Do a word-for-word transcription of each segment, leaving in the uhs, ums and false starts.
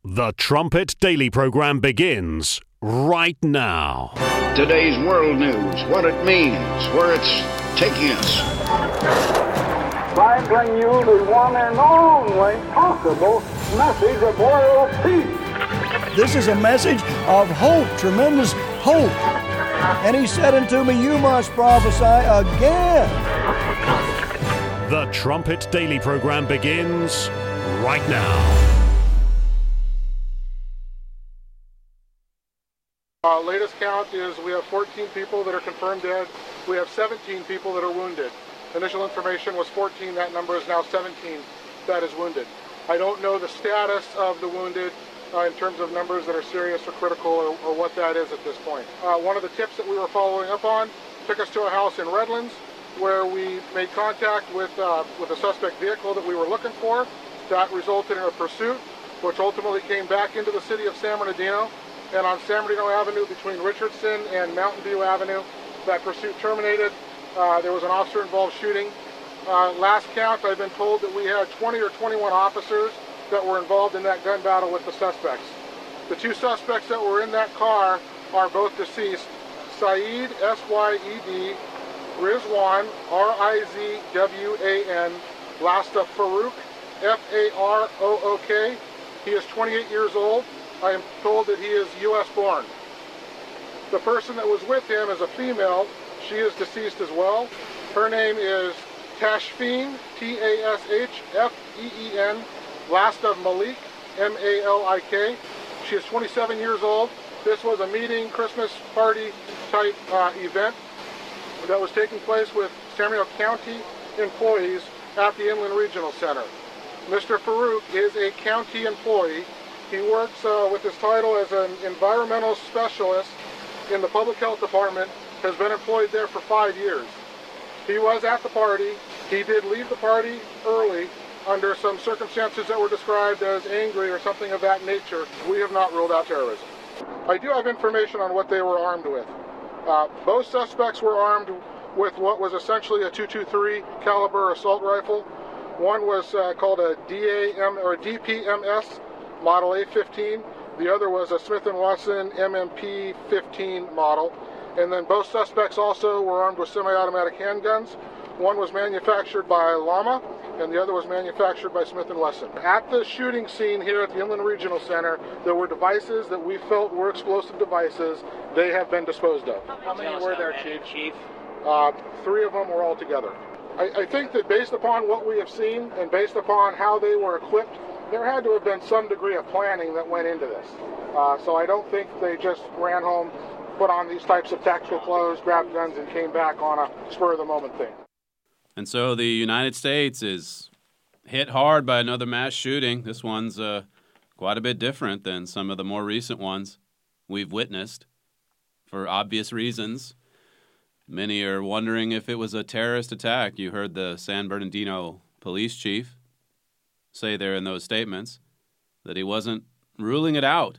The Trumpet Daily program begins right now. Today's world news, what it means, where it's taking us. I bring you the one and only possible message of world peace. This is a message of hope, tremendous hope. And he said unto me, you must prophesy again. The Trumpet Daily program begins right now. Uh, latest count is we have fourteen people that are confirmed dead. We have seventeen people that are wounded. Initial information was fourteen. That number is now seventeen that is wounded. I don't know the status of the wounded uh, in terms of numbers that are serious or critical or, or what that is at this point. Uh, one of the tips that we were following up on took us to a house in Redlands where we made contact with, uh, with a suspect vehicle that we were looking for. That resulted in a pursuit, which ultimately came back into the city of San Bernardino. And on San Bernardino Avenue between Richardson and Mountain View Avenue, that pursuit terminated. Uh, there was an officer-involved shooting. Uh, last count, I've been told that we had twenty or twenty-one officers that were involved in that gun battle with the suspects. The two suspects that were in that car are both deceased. Saeed, S Y E D, Rizwan, R I Z W A N, last of Farouk, F A R O O K. He is twenty-eight years old. I am told that he is U S born. The person that was with him is a female. She is deceased as well. Her name is Tashfeen, T A S H F E E N, last of Malik, M A L I K. She is twenty-seven years old. This was a meeting, Christmas party type uh, event that was taking place with San Bernardino County employees at the Inland Regional Center. Mister Farouk is a county employee. He works uh, with his title as an environmental specialist in the public health department, has been employed there for five years. He was at the party. He did leave the party early under some circumstances that were described as angry or something of that nature. We have not ruled out terrorism. I do have information on what they were armed with. Uh, both suspects were armed with what was essentially a two twenty-three caliber assault rifle. One was uh, called a D A M or D P M S model A fifteen. The other was a Smith and Wesson M M P fifteen model. And then both suspects also were armed with semi-automatic handguns. One was manufactured by Llama, and the other was manufactured by Smith and Wesson. At the shooting scene here at the Inland Regional Center, there were devices that we felt were explosive devices. They have been disposed of. How many were there, Chief? Chief? Uh, three of them were all together. I, I think that based upon what we have seen and based upon how they were equipped, there had to have been some degree of planning that went into this. Uh, so I don't think they just ran home, put on these types of tactical clothes, grabbed guns, and came back on a spur-of-the-moment thing. And so the United States is hit hard by another mass shooting. This one's uh, quite a bit different than some of the more recent ones we've witnessed for obvious reasons. Many are wondering if it was a terrorist attack. You heard the San Bernardino police chief say there in those statements that he wasn't ruling it out.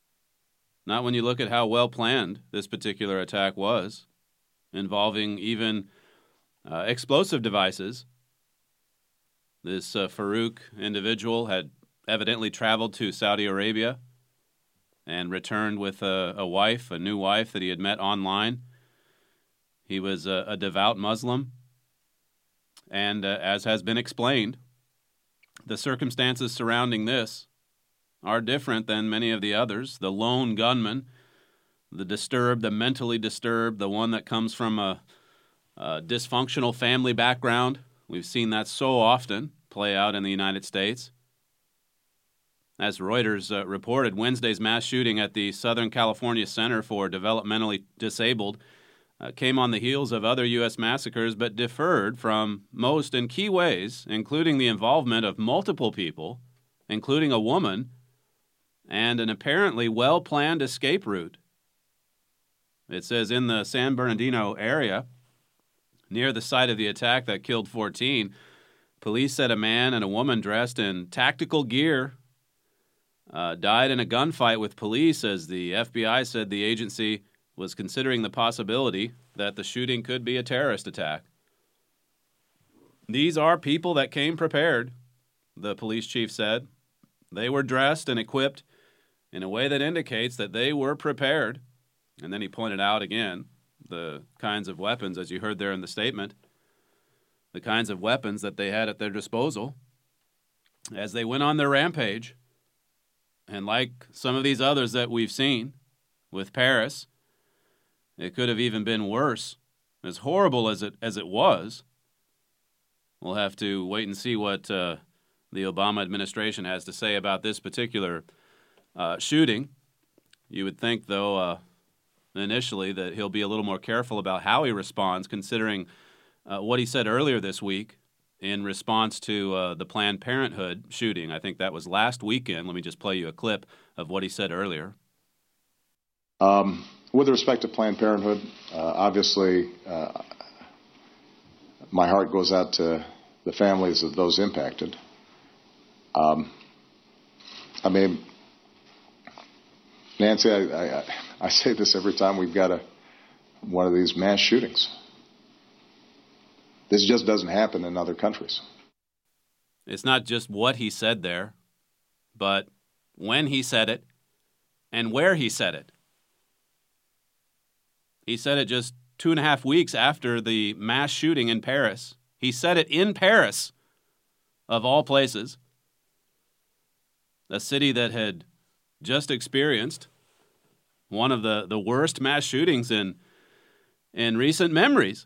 Not when you look at how well planned this particular attack was, involving even uh, explosive devices. This uh, Farouk individual had evidently traveled to Saudi Arabia and returned with a, a wife, a new wife that he had met online. He was a, a devout Muslim, and uh, as has been explained, the circumstances surrounding this are different than many of the others. The lone gunman, the disturbed, the mentally disturbed, the one that comes from a, a dysfunctional family background. We've seen that so often play out in the United States. As Reuters uh, reported, Wednesday's mass shooting at the Southern California Center for Developmentally Disabled uh, came on the heels of other U S massacres, but differed from most in key ways, including the involvement of multiple people, including a woman, and an apparently well-planned escape route. It says in the San Bernardino area, near the site of the attack that killed fourteen, police said a man and a woman dressed in tactical gear uh, died in a gunfight with police, as the F B I said the agency was considering the possibility that the shooting could be a terrorist attack. These are people that came prepared, the police chief said. They were dressed and equipped in a way that indicates that they were prepared. And then he pointed out again the kinds of weapons, as you heard there in the statement, the kinds of weapons that they had at their disposal as they went on their rampage. And like some of these others that we've seen with Paris, it could have even been worse. As horrible as it as it was, we'll have to wait and see what uh, the Obama administration has to say about this particular uh, shooting. You would think, though, uh, initially that he'll be a little more careful about how he responds, considering uh, what he said earlier this week in response to uh, the Planned Parenthood shooting. I think that was last weekend. Let me just play you a clip of what he said earlier. Um, with respect to Planned Parenthood, uh, obviously uh, my heart goes out to the families of those impacted. Um, I mean, Nancy, I, I, I say this every time we've got a one of these mass shootings. This just doesn't happen in other countries. It's not just what he said there, but when he said it and where he said it. He said it just two and a half weeks after the mass shooting in Paris. He said it in Paris, of all places, a city that had just experienced one of the, the worst mass shootings in, in recent memories.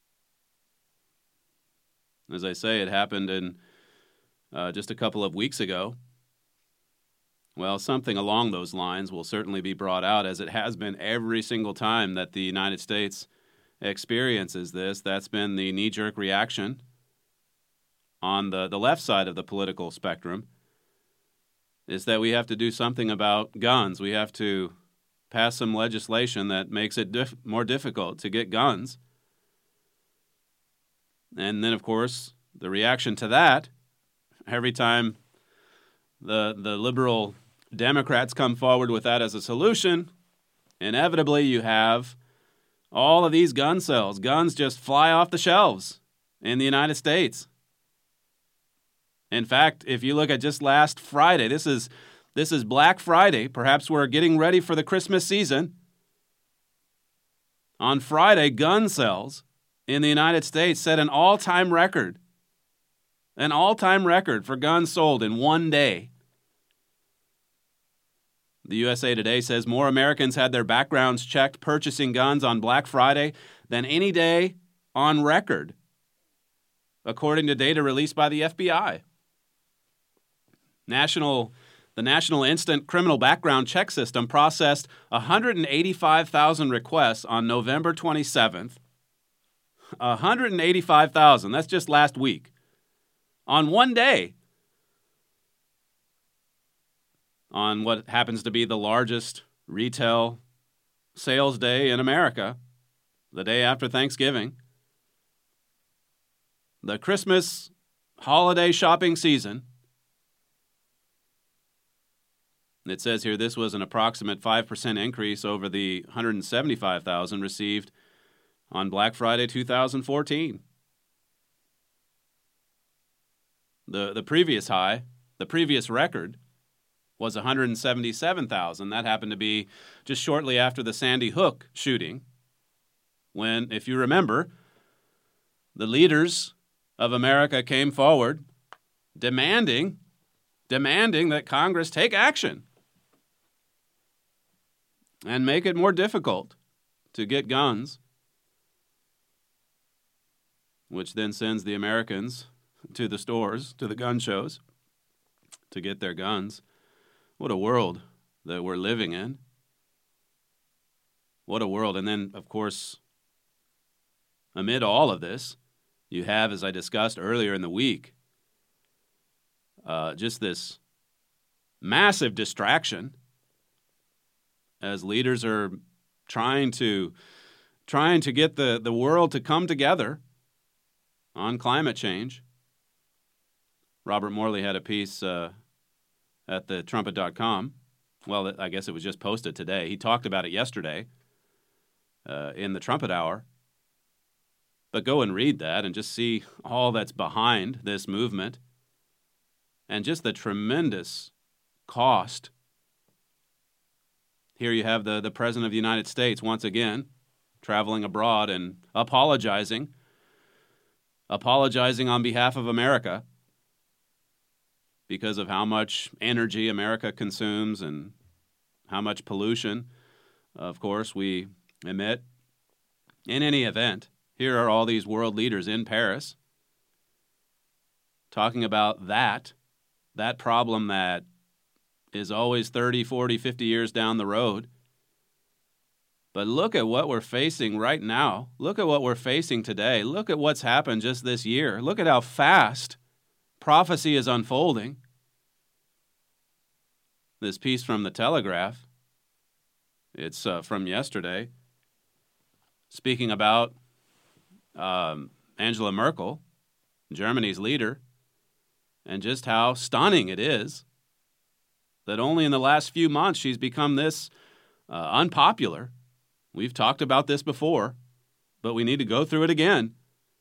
As I say, it happened in uh, just a couple of weeks ago. Well, something along those lines will certainly be brought out, as it has been every single time that the United States experiences this. That's been the knee-jerk reaction on the, the left side of the political spectrum, is that we have to do something about guns. We have to pass some legislation that makes it dif- more difficult to get guns. And then, of course, the reaction to that, every time the the liberal Democrats come forward with that as a solution, inevitably you have all of these gun sales. Guns just fly off the shelves in the United States. In fact, if you look at just last Friday, this is this is Black Friday. Perhaps we're getting ready for the Christmas season. On Friday, gun sales in the United States set an all-time record. An all-time record for guns sold in one day. The U S A Today says more Americans had their backgrounds checked purchasing guns on Black Friday than any day on record, according to data released by the F B I. National, the National Instant Criminal Background Check System processed one hundred eighty-five thousand requests on November twenty-seventh. one hundred eighty-five thousand, that's just last week. On one day. On what happens to be the largest retail sales day in America, the day after Thanksgiving. The Christmas holiday shopping season. It says here this was an approximate five percent increase over the one hundred seventy-five thousand received on Black Friday two thousand fourteen. The, the previous high, the previous record, was one hundred seventy-seven thousand. That happened to be just shortly after the Sandy Hook shooting, when, if you remember, the leaders of America came forward demanding, demanding that Congress take action and make it more difficult to get guns, which then sends the Americans to the stores, to the gun shows, to get their guns. What a world that we're living in. What a world. And then, of course, amid all of this, you have, as I discussed earlier in the week, uh, just this massive distraction as leaders are trying to trying to get the, the world to come together on climate change. Robert Morley had a piece uh, at the trumpet dot com. Well, I guess it was just posted today. He talked about it yesterday uh, in the Trumpet Hour. But go and read that and just see all that's behind this movement and just the tremendous cost. Here you have the, the President of the United States once again traveling abroad and apologizing, apologizing on behalf of America because of how much energy America consumes and how much pollution, of course, we emit. In any event, here are all these world leaders in Paris talking about that, that problem that is always thirty, forty, fifty years down the road. But look at what we're facing right now. Look at what we're facing today. Look at what's happened just this year. Look at how fast prophecy is unfolding. This piece from the Telegraph, it's uh, from yesterday, speaking about um, Angela Merkel, Germany's leader, and just how stunning it is that only in the last few months she's become this uh, unpopular. We've talked about this before, but we need to go through it again.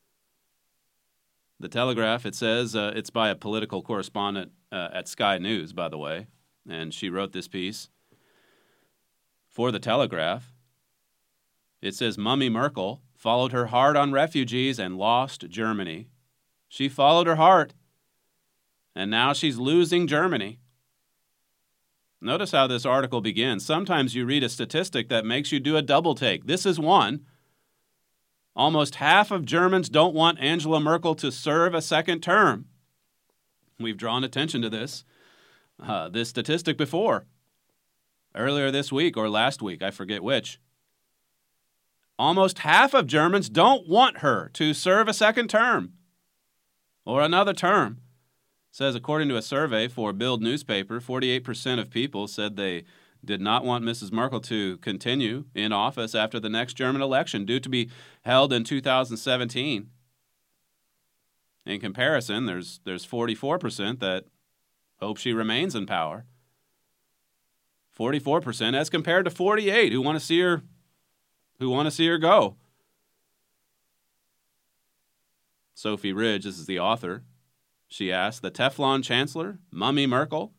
The Telegraph, it says, uh, it's by a political correspondent uh, at Sky News, by the way, and she wrote this piece for the Telegraph. It says, Mummy Merkel followed her heart on refugees and lost Germany. She followed her heart, and now she's losing Germany. Notice how this article begins. Sometimes you read a statistic that makes you do a double take. This is one. Almost half of Germans don't want Angela Merkel to serve a second term. We've drawn attention to this, uh, this statistic before. Earlier this week or last week, I forget which. Almost half of Germans don't want her to serve a second term or another term. It says, according to a survey for Bild newspaper, forty-eight percent of people said they did not want Missus Merkel to continue in office after the next German election, due to be held in two thousand seventeen. In comparison, there's there's forty-four percent that hope she remains in power. forty-four percent as compared to forty-eight who want to see her who want to see her go. Sophie Ridge, this is the author. She asked, the Teflon Chancellor, Mummy Merkel,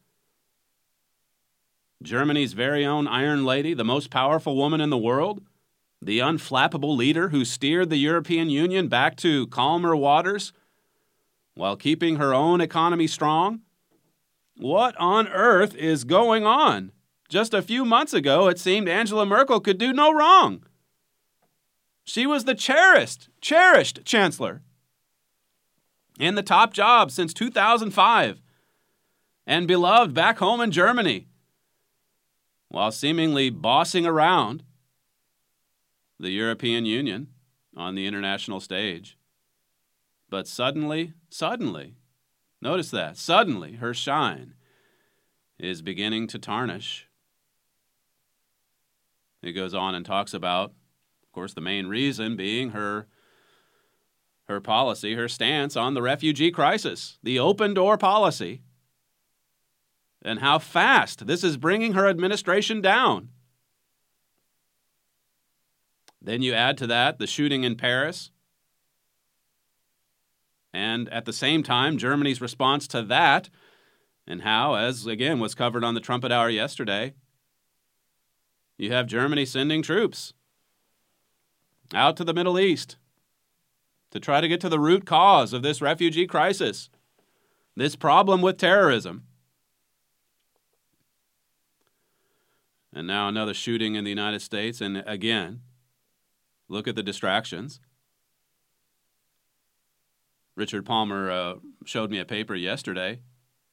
Germany's very own Iron Lady, the most powerful woman in the world, the unflappable leader who steered the European Union back to calmer waters while keeping her own economy strong? What on earth is going on? Just a few months ago, it seemed Angela Merkel could do no wrong. She was the cherished, cherished chancellor in the top job since two thousand five and beloved back home in Germany, while seemingly bossing around the European Union on the international stage. But suddenly, suddenly, notice that, suddenly her shine is beginning to tarnish. It goes on and talks about, of course, the main reason being her her policy, her stance on the refugee crisis, the open door policy, and how fast this is bringing her administration down. Then you add to that the shooting in Paris, and at the same time, Germany's response to that, and how, as again was covered on the Trumpet Hour yesterday, you have Germany sending troops out to the Middle East to try to get to the root cause of this refugee crisis, this problem with terrorism. And now another shooting in the United States, and again, look at the distractions. Richard Palmer uh, showed me a paper yesterday,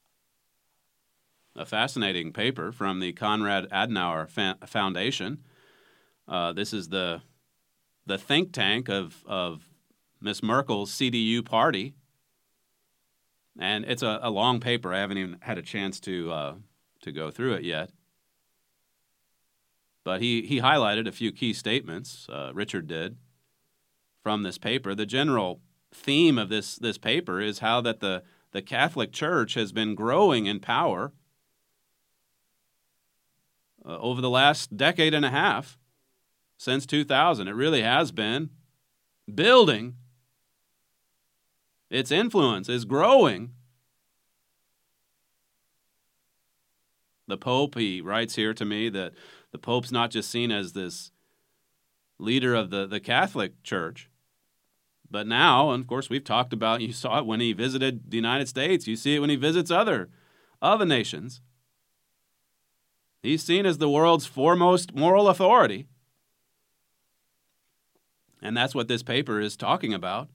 a fascinating paper from the Konrad Adenauer Fa- Foundation. Uh, this is the the think tank of of Miss Merkel's C D U party, and it's a, a long paper. I haven't even had a chance to uh, to go through it yet. But he, he highlighted a few key statements, uh, Richard did, from this paper. The general theme of this, this paper is how that the, the Catholic Church has been growing in power uh, over the last decade and a half, since two thousand. It really has been building. Its influence is growing. The Pope, he writes here to me that the Pope's not just seen as this leader of the, the Catholic Church, but now, and of course, we've talked about, you saw it when he visited the United States, you see it when he visits other, other nations. He's seen as the world's foremost moral authority. And that's what this paper is talking about.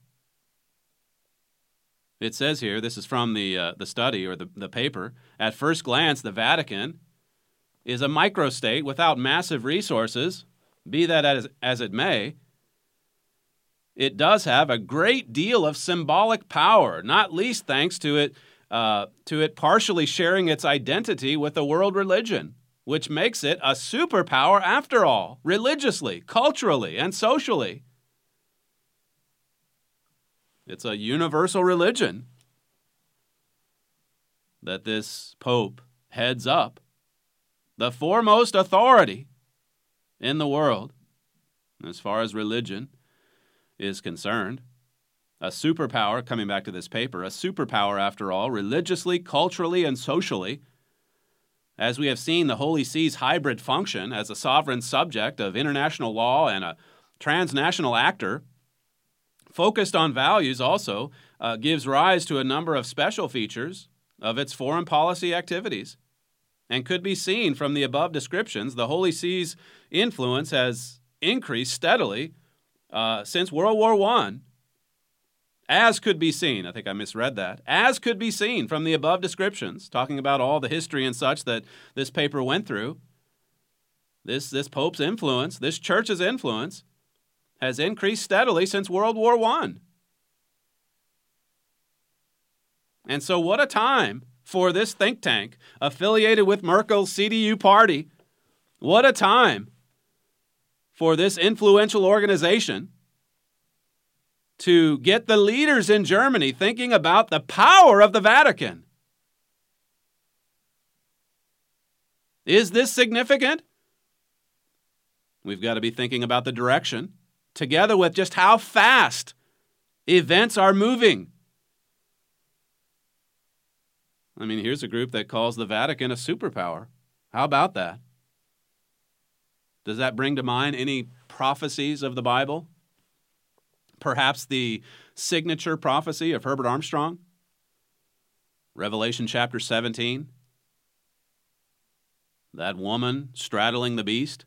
It says here, this is from the uh, the study or the, the paper, at first glance, the Vatican is a microstate without massive resources, be that as, as it may. It does have a great deal of symbolic power, not least thanks to it, uh, to it partially sharing its identity with the world religion, which makes it a superpower after all, religiously, culturally, and socially. It's a universal religion that this Pope heads up, the foremost authority in the world, as far as religion is concerned. A superpower, coming back to this paper, a superpower after all, religiously, culturally, and socially. As we have seen, the Holy See's hybrid function as a sovereign subject of international law and a transnational actor, focused on values also, uh, gives rise to a number of special features of its foreign policy activities. And could be seen from the above descriptions, the Holy See's influence has increased steadily uh, since World War One, as could be seen, I think I misread that, as could be seen from the above descriptions, talking about all the history and such that this paper went through. This, this Pope's influence, this church's influence, has increased steadily since World War One. And so what a time for this think tank affiliated with Merkel's C D U party. What a time for this influential organization to get the leaders in Germany thinking about the power of the Vatican. Is this significant? We've got to be thinking about the direction, together with just how fast events are moving. I mean, here's a group that calls the Vatican a superpower. How about that? Does that bring to mind any prophecies of the Bible? Perhaps the signature prophecy of Herbert Armstrong? Revelation chapter seventeen? That woman straddling the beast?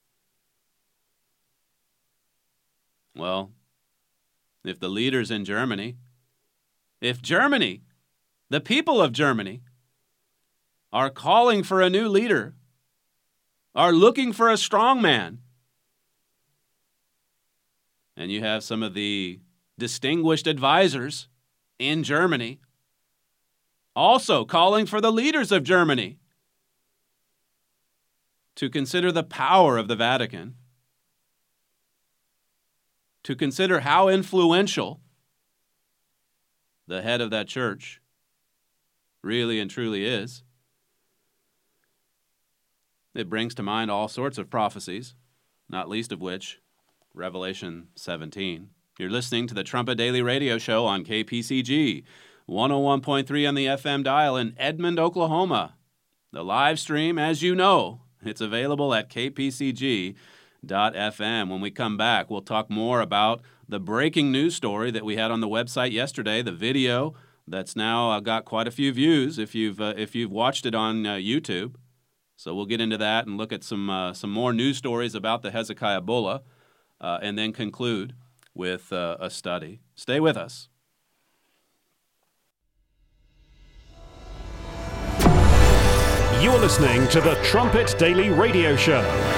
Well, if the leaders in Germany, if Germany, the people of Germany, are calling for a new leader, are looking for a strong man, and you have some of the distinguished advisors in Germany also calling for the leaders of Germany to consider the power of the Vatican, to consider how influential the head of that church really and truly is. It brings to mind all sorts of prophecies, not least of which Revelation seventeen. You're listening to the Trumpet Daily Radio Show on K P C G, one oh one point three on the F M dial in Edmond, Oklahoma. The live stream, as you know, it's available at k p c g dot f m. When we come back, we'll talk more about the breaking news story that we had on the website yesterday, the video that's now uh, got quite a few views if you've uh, if you've watched it on uh, YouTube. So we'll get into that and look at some uh, some more news stories about the Hezekiah Bulla, uh, and then conclude with uh, a study. Stay with us. You're listening to the Trumpet Daily Radio Show.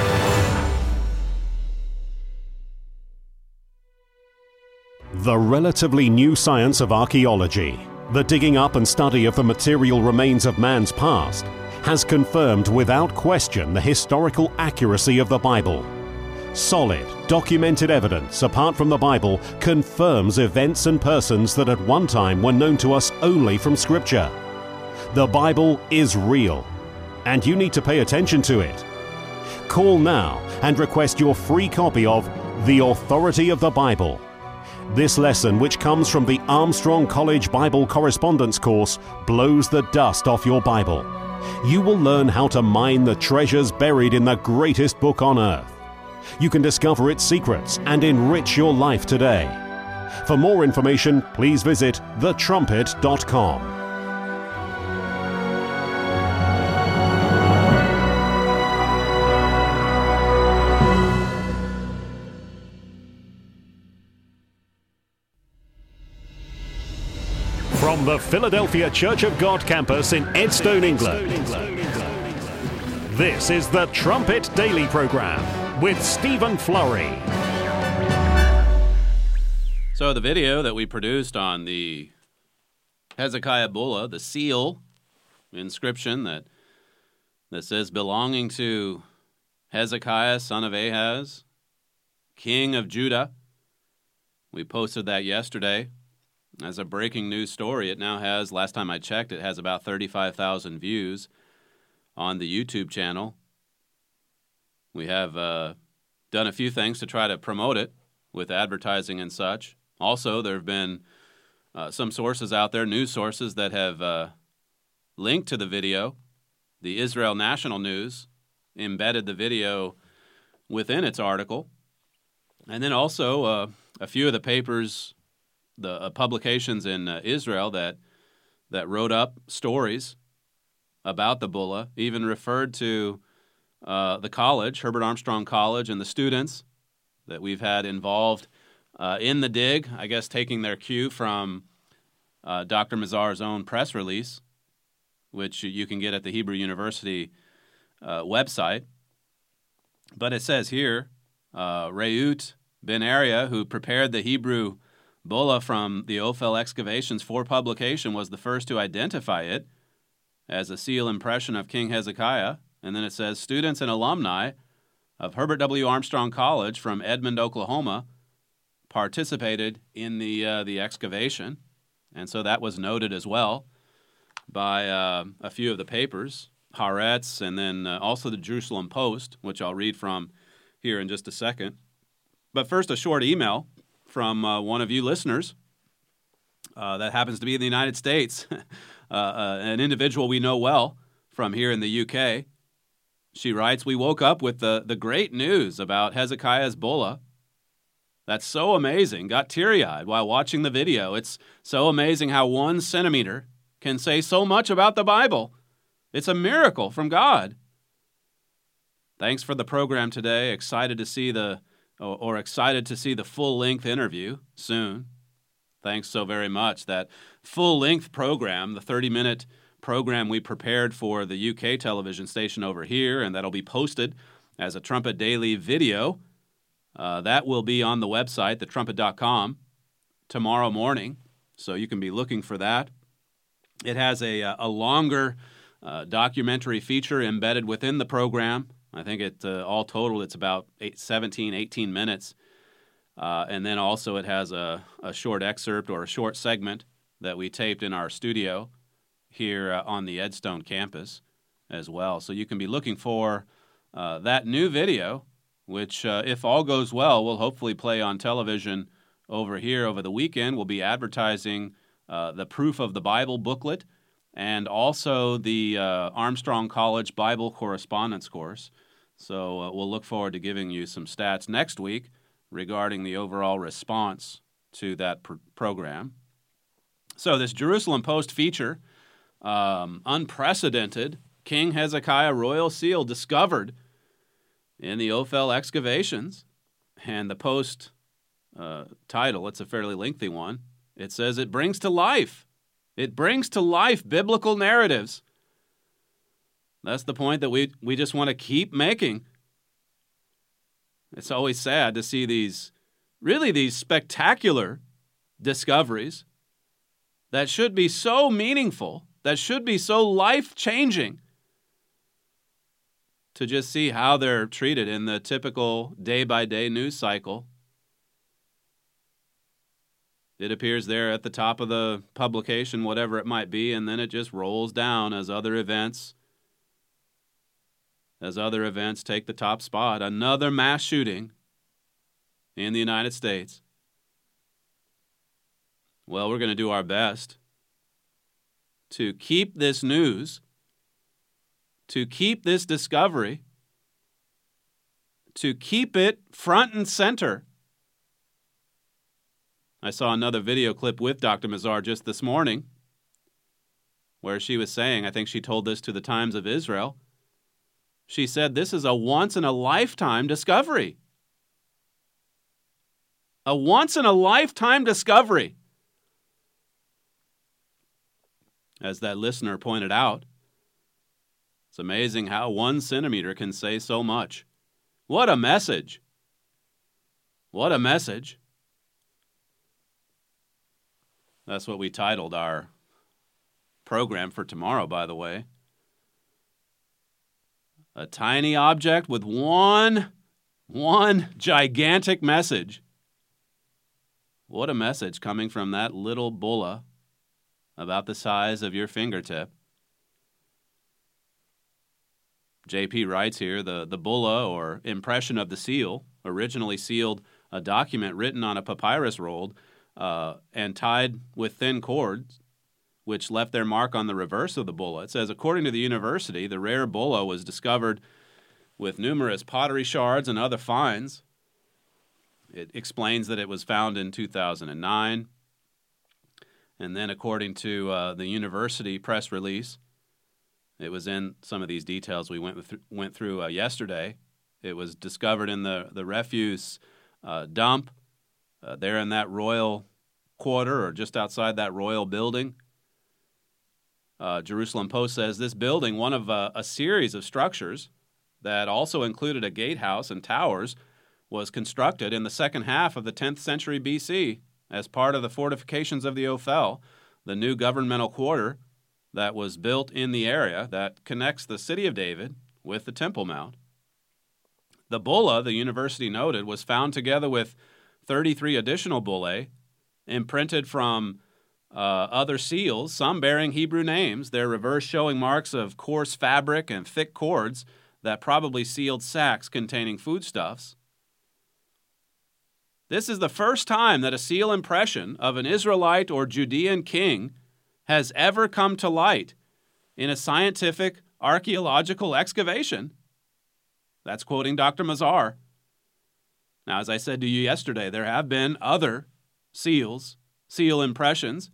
The relatively new science of archaeology, the digging up and study of the material remains of man's past, has confirmed without question the historical accuracy of the Bible. Solid, documented evidence, apart from the Bible, confirms events and persons that at one time were known to us only from Scripture. The Bible is real, and you need to pay attention to it. Call now and request your free copy of The Authority of the Bible. This lesson, which comes from the Armstrong College Bible Correspondence course, blows the dust off your Bible. you will learn how to mine the treasures buried in the greatest book on earth. You can discover its secrets and enrich your life today. For more information, please visit the trumpet dot com. From the Philadelphia Church of God campus in Edstone, England, this is the Trumpet Daily Program with Stephen Flurry. So the video that we produced on the Hezekiah Bulla, the seal inscription that, that says belonging to Hezekiah, son of Ahaz, king of Judah, we posted that yesterday. As a breaking news story, it now has, last time I checked, it has about thirty-five thousand views on the YouTube channel. We have uh, done a few things to try to promote it with advertising and such. Also, there have been uh, some sources out there, news sources, that have uh, linked to the video. The Israel National News embedded the video within its article. And then also uh, a few of the papers, the uh, publications in uh, Israel that that wrote up stories about the Bulla, even referred to uh, the college, Herbert Armstrong College, and the students that we've had involved uh, in the dig, I guess taking their cue from uh, Doctor Mazar's own press release, which you can get at the Hebrew University uh, website. But it says here, uh, Reut Ben Arya, who prepared the Hebrew Bulla from the Ophel excavations for publication, was the first to identify it as a seal impression of King Hezekiah. And then it says, students and alumni of Herbert W. Armstrong College from Edmond, Oklahoma, participated in the uh, the excavation. And so that was noted as well by uh, a few of the papers, Haaretz, and then uh, also the Jerusalem Post, which I'll read from here in just a second. But first, a short email from uh, one of you listeners uh, that happens to be in the United States, uh, uh, an individual we know well from here in the U K. She writes, we woke up with the, the great news about Hezekiah's Bulla. That's so amazing. Got teary-eyed while watching the video. It's so amazing how one centimeter can say so much about the Bible. It's a miracle from God. Thanks for the program today. Excited to see the Or, or excited to see the full-length interview soon. Thanks so very much. That full-length program, the thirty-minute program we prepared for the U K television station over here, and that'll be posted as a Trumpet Daily video, uh, that will be on the website, the trumpet dot com, tomorrow morning, so you can be looking for that. It has a, a longer uh, documentary feature embedded within the program. I think it uh, all total, it's about eight, seventeen, eighteen minutes. Uh, and then also it has a, a short excerpt or a short segment that we taped in our studio here uh, on the Edstone campus as well. So you can be looking for uh, that new video, which, uh, if all goes well, will hopefully play on television over here over the weekend. We'll be advertising uh, the Proof of the Bible booklet and also the uh, Armstrong College Bible Correspondence course. So uh, we'll look forward to giving you some stats next week regarding the overall response to that pr- program. So this Jerusalem Post feature, um, unprecedented King Hezekiah royal seal discovered in the Ophel excavations. And the Post uh, title, it's a fairly lengthy one. It says it brings to life. It brings to life biblical narratives. That's the point that we, we just want to keep making. It's always sad to see these, really these spectacular discoveries that should be so meaningful, that should be so life-changing, to just see how they're treated in the typical day-by-day news cycle. It appears there at the top of the publication, whatever it might be, and then it just rolls down as other events As other events take the top spot. Another mass shooting in the United States. Well, we're going to do our best to keep this news to keep this discovery, to keep it front and center. I saw another video clip with Doctor Mazar just this morning where she was saying, I think she told this to the Times of Israel, she said this is a once-in-a-lifetime discovery. A once-in-a-lifetime discovery. As that listener pointed out, it's amazing how one centimeter can say so much. What a message. What a message. That's what we titled our program for tomorrow, by the way. A tiny object with one, one gigantic message. What a message coming from that little bulla about the size of your fingertip. J P writes here, the, the bulla, or impression of the seal, originally sealed a document written on a papyrus roll uh, and tied with thin cords, which left their mark on the reverse of the bulla. It says, according to the university, the rare bulla was discovered with numerous pottery shards and other finds. It explains that it was found in two thousand nine. And then according to uh, the university press release, it was in some of these details we went th- went through uh, yesterday. It was discovered in the, the refuse uh, dump uh, there in that royal quarter, or just outside that royal building. Uh, Jerusalem Post says this building, one of uh, a series of structures that also included a gatehouse and towers, was constructed in the second half of the tenth century B C as part of the fortifications of the Ophel, the new governmental quarter that was built in the area that connects the city of David with the Temple Mount. The bulla, the university noted, was found together with thirty-three additional bullae imprinted from uh, other seals, some bearing Hebrew names, their reverse showing marks of coarse fabric and thick cords that probably sealed sacks containing foodstuffs. This is the first time that a seal impression of an Israelite or Judean king has ever come to light in a scientific archaeological excavation. That's quoting Doctor Mazar. Now, as I said to you yesterday, there have been other seals, seal impressions,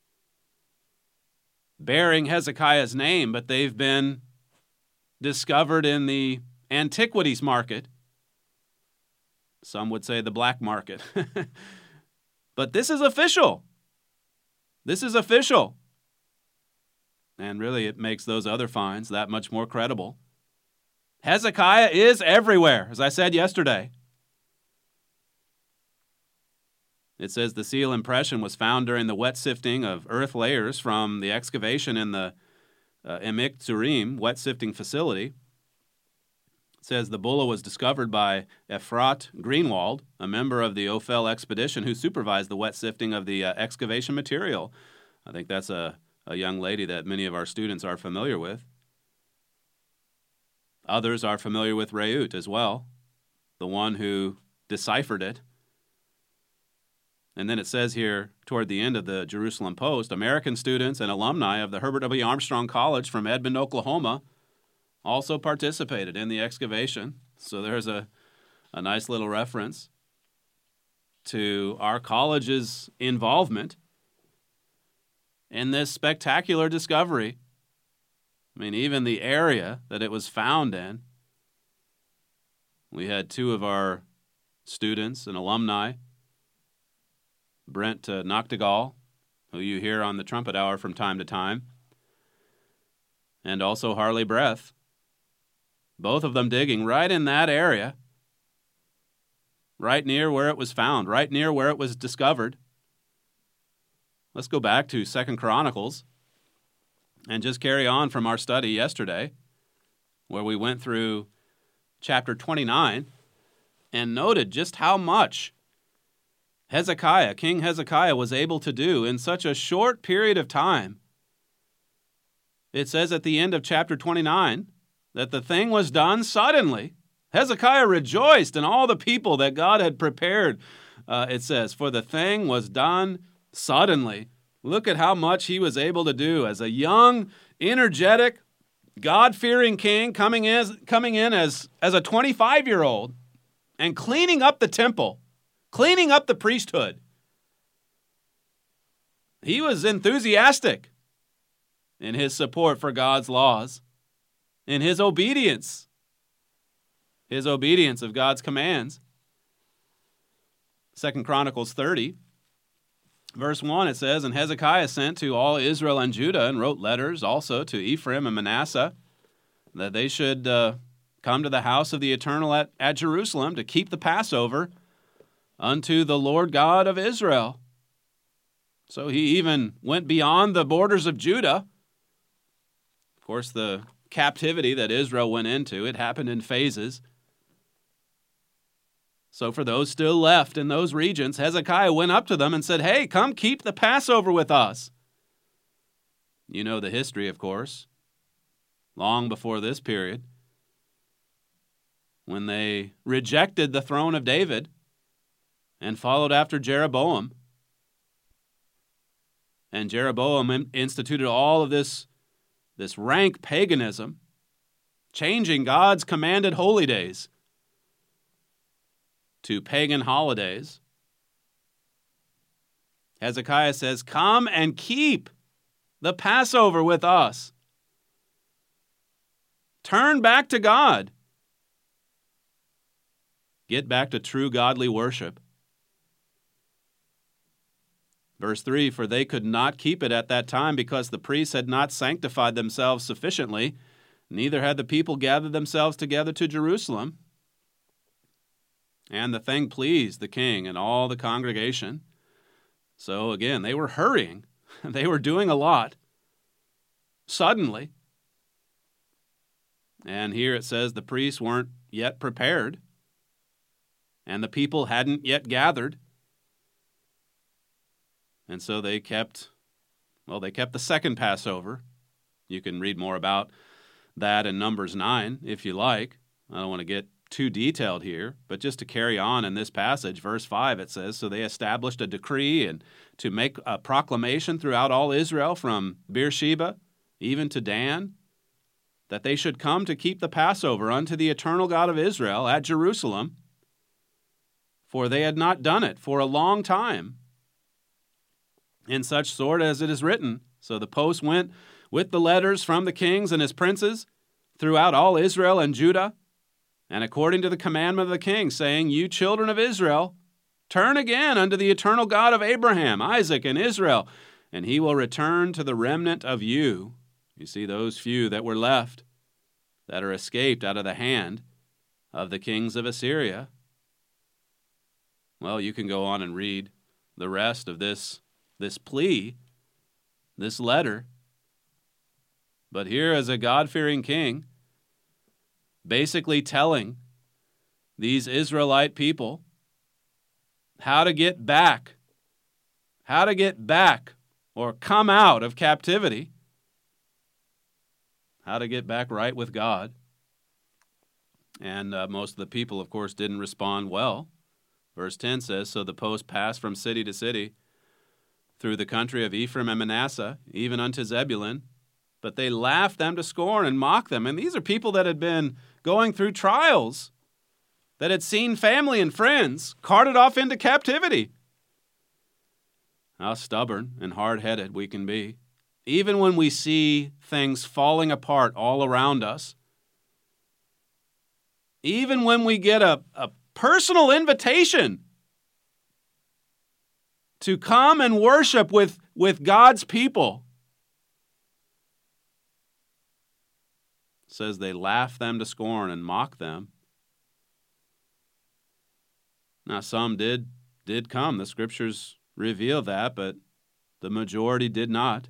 bearing Hezekiah's name, but they've been discovered in the antiquities market. Some would say the black market. But this is official. This is official. And really, it makes those other finds that much more credible. Hezekiah is everywhere, as I said yesterday. It says the seal impression was found during the wet sifting of earth layers from the excavation in the uh, Emek Tzurim wet sifting facility. It says the bulla was discovered by Efrat Greenwald, a member of the Ophel expedition who supervised the wet sifting of the uh, excavation material. I think that's a, a young lady that many of our students are familiar with. Others are familiar with Reut as well, the one who deciphered it. And then it says here, toward the end of the Jerusalem Post, American students and alumni of the Herbert W. Armstrong College from Edmond, Oklahoma, also participated in the excavation. So there's a, a nice little reference to our college's involvement in this spectacular discovery. I mean, even the area that it was found in. We had two of our students and alumni, Brent uh, Noctegal, who you hear on the Trumpet Hour from time to time, and also Harley Breath, both of them digging right in that area, right near where it was found, right near where it was discovered. Let's go back to Second Chronicles and just carry on from our study yesterday, where we went through chapter twenty-nine and noted just how much Hezekiah, King Hezekiah, was able to do in such a short period of time. It says at the end of chapter twenty-nine that the thing was done suddenly. Hezekiah rejoiced in all the people that God had prepared. Uh, it says, for the thing was done suddenly. Look at how much he was able to do as a young, energetic, God-fearing king coming in, coming in as, as a twenty-five-year-old and cleaning up the temple, cleaning up the priesthood. He was enthusiastic in his support for God's laws, in his obedience, his obedience of God's commands. Second Chronicles thirty, verse one, it says, "And Hezekiah sent to all Israel and Judah and wrote letters also to Ephraim and Manasseh that they should uh, come to the house of the Eternal at, at Jerusalem to keep the Passover unto the Lord God of Israel." So he even went beyond the borders of Judah. Of course, the captivity that Israel went into, it happened in phases. So for those still left in those regions, Hezekiah went up to them and said, "Hey, come keep the Passover with us." You know the history, of course, long before this period, when they rejected the throne of David and followed after Jeroboam. And Jeroboam instituted all of this, this rank paganism, changing God's commanded holy days to pagan holidays. Hezekiah says, "Come and keep the Passover with us. Turn back to God. Get back to true godly worship." Verse three, "For they could not keep it at that time because the priests had not sanctified themselves sufficiently, neither had the people gathered themselves together to Jerusalem. And the thing pleased the king and all the congregation." So again, they were hurrying. They were doing a lot suddenly. And here it says the priests weren't yet prepared, and the people hadn't yet gathered. And so they kept, well, they kept the second Passover. You can read more about that in Numbers nine if you like. I don't want to get too detailed here, but just to carry on in this passage, verse five, it says, "So they established a decree and to make a proclamation throughout all Israel from Beersheba even to Dan, that they should come to keep the Passover unto the eternal God of Israel at Jerusalem, for they had not done it for a long time, in such sort as it is written. So the post went with the letters from the kings and his princes throughout all Israel and Judah, and according to the commandment of the king, saying, You children of Israel, turn again unto the eternal God of Abraham, Isaac, and Israel, and he will return to the remnant of you." You see, those few that were left, that are escaped out of the hand of the kings of Assyria. Well, you can go on and read the rest of this, this plea, this letter. But here is a God-fearing king basically telling these Israelite people how to get back, how to get back or come out of captivity, how to get back right with God. And uh, most of the people, of course, didn't respond well. Verse ten says, "So the post passed from city to city through the country of Ephraim and Manasseh, even unto Zebulun. But they laughed them to scorn and mocked them." And these are people that had been going through trials, that had seen family and friends carted off into captivity. How stubborn and hard-headed we can be, even when we see things falling apart all around us. Even when we get a, a personal invitation to come and worship with, with God's people. It says they laugh them to scorn and mock them. Now some did, did come. The scriptures reveal that, but the majority did not.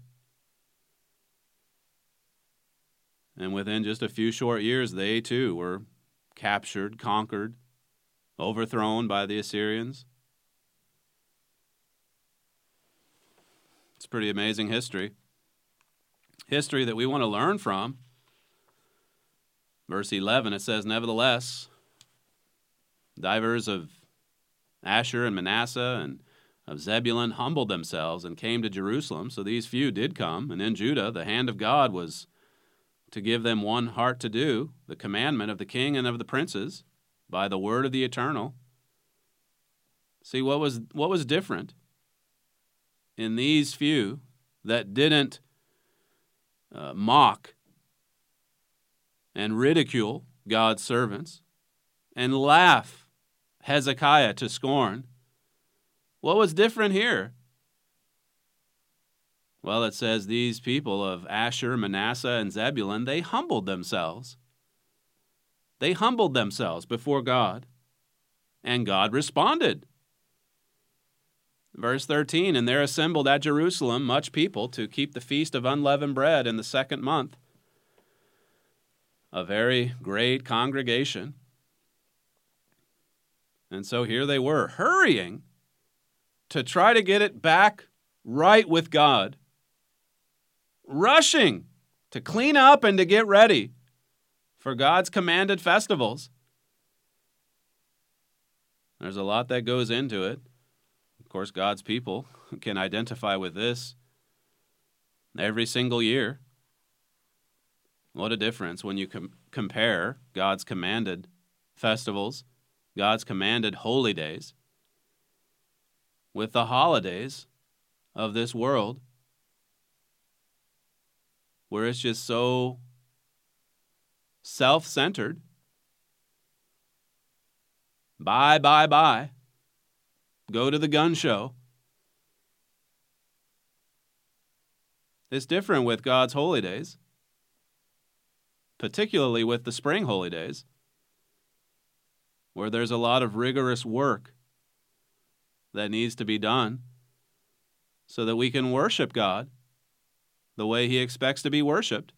And within just a few short years, they too were captured, conquered, overthrown by the Assyrians. It's pretty amazing history. History that we want to learn from. Verse eleven, it says, "Nevertheless, divers of Asher and Manasseh and of Zebulun humbled themselves and came to Jerusalem." So these few did come, and in Judah the hand of God was to give them one heart to do the commandment of the king and of the princes by the word of the Eternal. See, what was what was different in these few that didn't uh, mock and ridicule God's servants and laugh Hezekiah to scorn? What was different here? Well, it says these people of Asher, Manasseh, and Zebulun, they humbled themselves. They humbled themselves before God, and God responded. Verse thirteen, and there assembled at Jerusalem much people to keep the feast of unleavened bread in the second month. A very great congregation. And so here they were, hurrying to try to get it back right with God, rushing to clean up and to get ready for God's commanded festivals. There's a lot that goes into it. Of course, God's people can identify with this every single year. What a difference when you com- compare God's commanded festivals, God's commanded holy days, with the holidays of this world, where it's just so self-centered. Buy, buy, buy. Go to the gun show. It's different with God's holy days, particularly with the spring holy days, where there's a lot of rigorous work that needs to be done so that we can worship God the way He expects to be worshiped.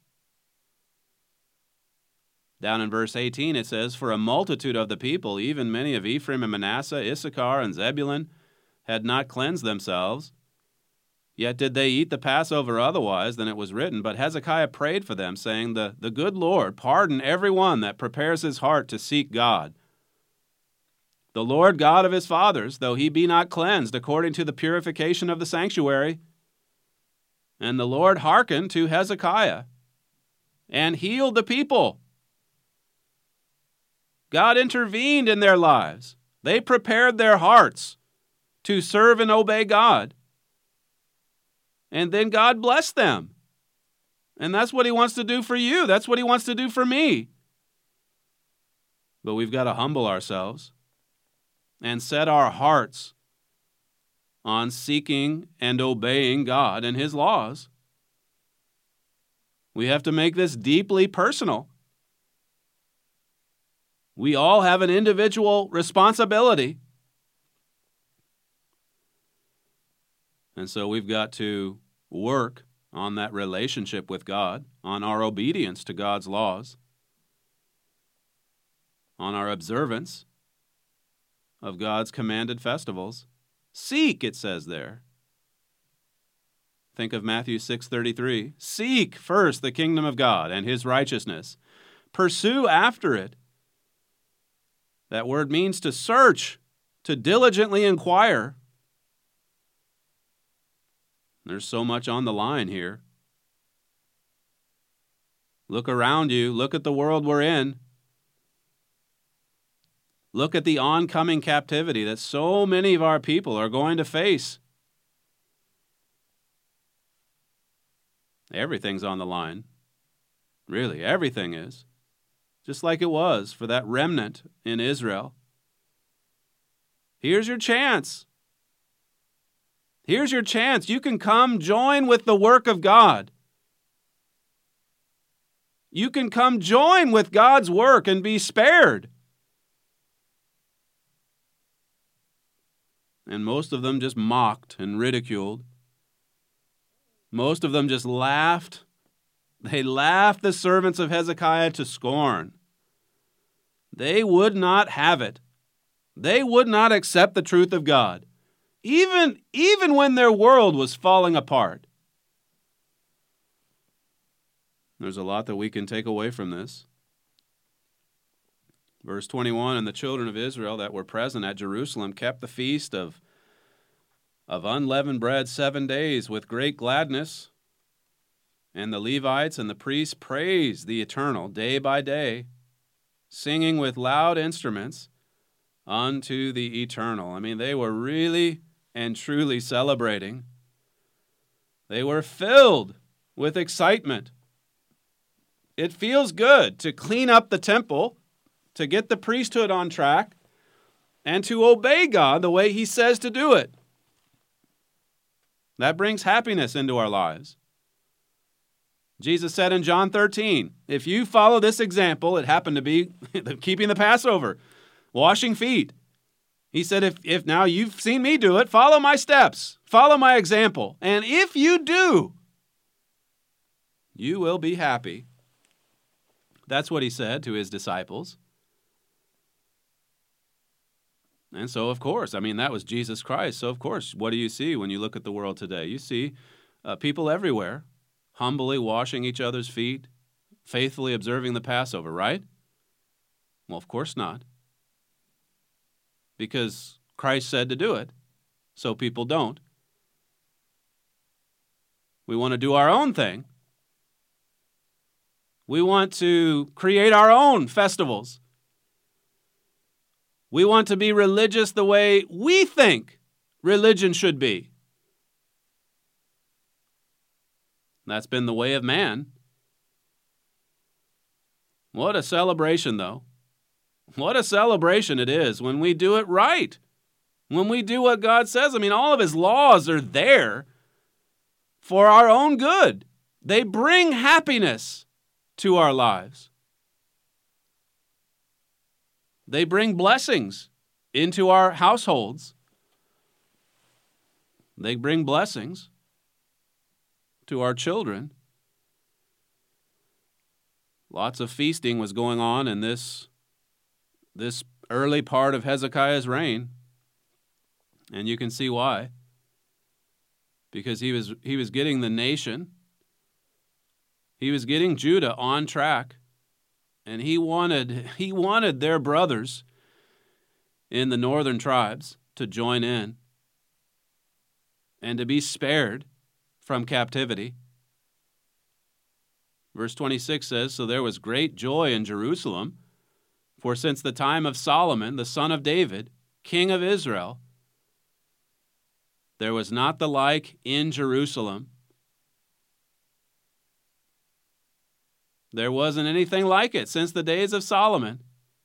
Down in verse eighteen it says, for a multitude of the people, even many of Ephraim and Manasseh, Issachar and Zebulun, had not cleansed themselves. Yet did they eat the Passover otherwise than it was written. But Hezekiah prayed for them, saying, The, the good Lord pardon every one that prepares his heart to seek God. The Lord God of his fathers, though he be not cleansed according to the purification of the sanctuary. And the Lord hearkened to Hezekiah and healed the people. God intervened in their lives. They prepared their hearts to serve and obey God. And then God blessed them. And that's what He wants to do for you. That's what He wants to do for me. But we've got to humble ourselves and set our hearts on seeking and obeying God and His laws. We have to make this deeply personal. We all have an individual responsibility. And so we've got to work on that relationship with God, on our obedience to God's laws, on our observance of God's commanded festivals. Seek, it says there. Think of Matthew six thirty-three. Seek first the kingdom of God and His righteousness. Pursue after it. That word means to search, to diligently inquire. There's so much on the line here. Look around you. Look at the world we're in. Look at the oncoming captivity that so many of our people are going to face. Everything's on the line. Really, everything is. Just like it was for that remnant in Israel. Here's your chance. Here's your chance. You can come join with the work of God. You can come join with God's work and be spared. And most of them just mocked and ridiculed. Most of them just laughed. They laughed the servants of Hezekiah to scorn. They would not have it. They would not accept the truth of God, even, even when their world was falling apart. There's a lot that we can take away from this. Verse twenty-one, and the children of Israel that were present at Jerusalem kept the feast of, of unleavened bread seven days with great gladness. And the Levites and the priests praised the Eternal day by day, singing with loud instruments unto the Eternal. I mean, they were really and truly celebrating. They were filled with excitement. It feels good to clean up the temple, to get the priesthood on track, and to obey God the way He says to do it. That brings happiness into our lives. Jesus said in John thirteen, if you follow this example, it happened to be keeping the Passover, washing feet. He said, if, if now you've seen me do it, follow my steps, follow my example. And if you do, you will be happy. That's what He said to His disciples. And so, of course, I mean, that was Jesus Christ. So, of course, what do you see when you look at the world today? You see uh, people everywhere humbly washing each other's feet, faithfully observing the Passover, right? Well, of course not. Because Christ said to do it, so people don't. We want to do our own thing. We want to create our own festivals. We want to be religious the way we think religion should be. That's been the way of man. What a celebration, though. What a celebration it is when we do it right. When we do what God says. I mean, all of His laws are there for our own good. They bring happiness to our lives. They bring blessings into our households. They bring blessings to our children. Lots of feasting was going on in this, this early part of Hezekiah's reign. And you can see why. Because he was, he was getting the nation, he was getting Judah on track. And he wanted, he wanted their brothers in the northern tribes to join in and to be spared from captivity. Verse twenty-six says, so there was great joy in Jerusalem, for since the time of Solomon, the son of David, king of Israel, there was not the like in Jerusalem. There wasn't anything like it since the days of Solomon.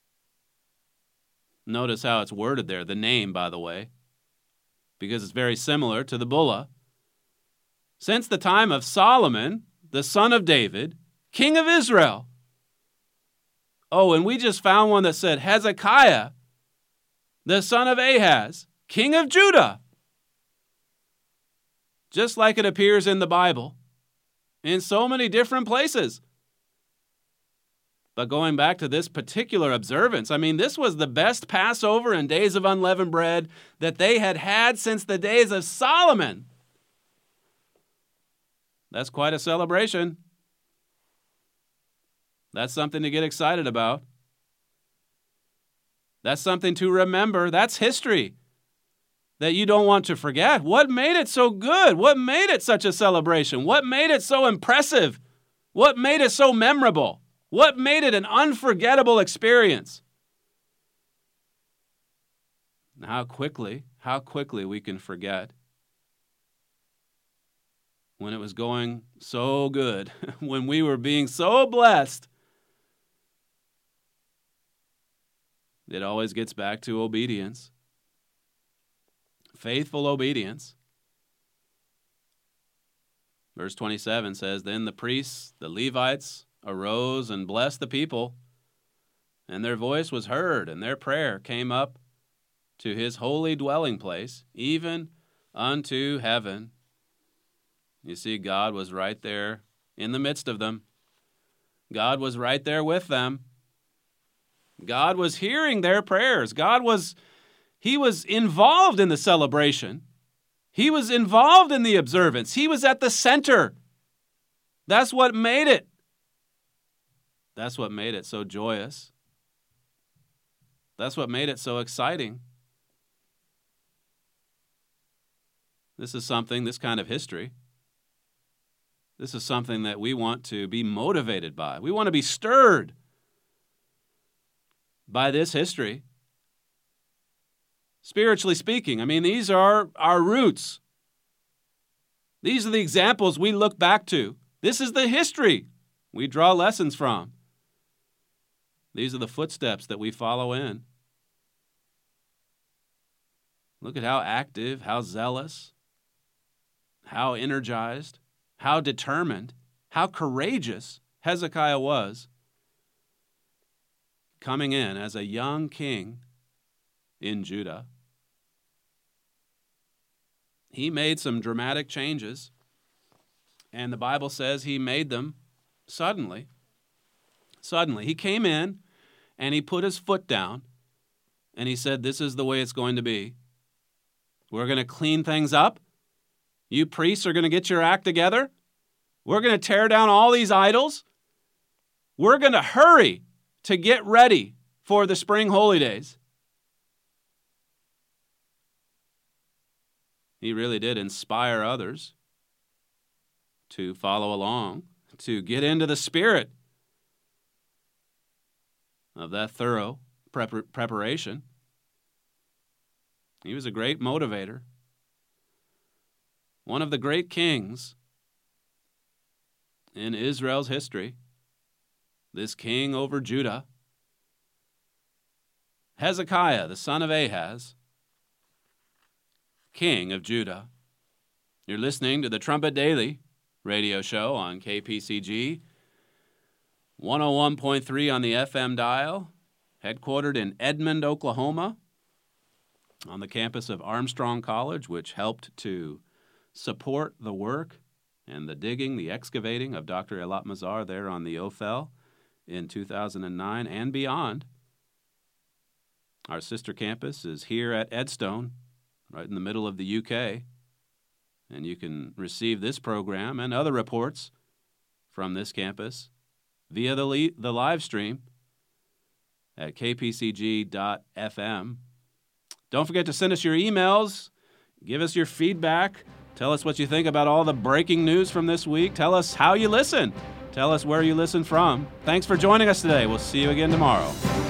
Notice how it's worded there, the name, by the way, because it's very similar to the bulla. Since the time of Solomon, the son of David, king of Israel. Oh, and we just found one that said Hezekiah, the son of Ahaz, king of Judah. Just like it appears in the Bible, in so many different places. But going back to this particular observance, I mean, this was the best Passover and Days of Unleavened Bread that they had had since the days of Solomon. That's quite a celebration. That's something to get excited about. That's something to remember. That's history that you don't want to forget. What made it so good? What made it such a celebration? What made it so impressive? What made it so memorable? What made it an unforgettable experience? How quickly, how quickly we can forget when it was going so good, when we were being so blessed. It always gets back to obedience, faithful obedience. Verse twenty-seven says, then the priests, the Levites, arose and blessed the people, and their voice was heard, and their prayer came up to His holy dwelling place, even unto heaven. You see, God was right there in the midst of them. God was right there with them. God was hearing their prayers. God was, He was involved in the celebration. He was involved in the observance. He was at the center. That's what made it. That's what made it so joyous. That's what made it so exciting. This is something, this kind of history, This is something that we want to be motivated by. We want to be stirred by this history. Spiritually speaking, I mean, these are our roots. These are the examples we look back to. This is the history we draw lessons from. These are the footsteps that we follow in. Look at how active, how zealous, how energized, how determined, how courageous Hezekiah was coming in as a young king in Judah. He made some dramatic changes, and the Bible says he made them suddenly. Suddenly. He came in, and he put his foot down, and he said, this is the way it's going to be. We're going to clean things up. You priests are going to get your act together. We're going to tear down all these idols. We're going to hurry to get ready for the spring holy days. He really did inspire others to follow along, to get into the spirit of that thorough prep- preparation. He was a great motivator. One of the great kings in Israel's history, this king over Judah, Hezekiah, the son of Ahaz, king of Judah. You're listening to the Trumpet Daily radio show on K P C G, one oh one point three on the F M dial, headquartered in Edmond, Oklahoma, on the campus of Armstrong College, which helped to support the work and the digging, the excavating of Doctor Eilat Mazar there on the Ophel in two thousand nine and beyond. Our sister campus is here at Edstone, right in the middle of the U K, and you can receive this program and other reports from this campus via the, li- the live stream at k p c g dot f m. Don't forget to send us your emails, give us your feedback, tell us what you think about all the breaking news from this week, tell us how you listen, tell us where you listen from. Thanks for joining us today. We'll see you again tomorrow.